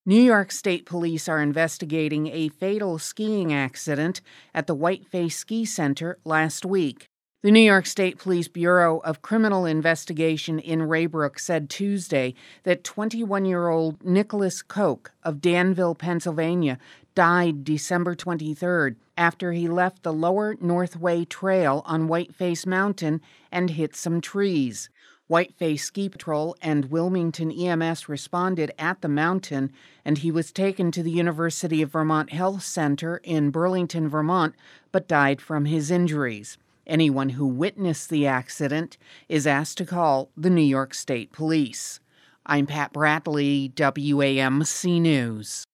New York State Police are investigating a fatal skiing accident at the Whiteface Ski Center last week. The New York State Police Bureau of Criminal Investigation in Raybrook said Tuesday that 21-year-old Nicholas Koch of Danville, Pennsylvania, died December 23rd after he left the Lower Northway Trail on Whiteface Mountain and hit some trees. Whiteface Ski Patrol and Wilmington EMS responded at the mountain, and he was taken to the University of Vermont Health Center in Burlington, Vermont, but died from his injuries. Anyone who witnessed the accident is asked to call the New York State Police. I'm Pat Bradley, WAMC News.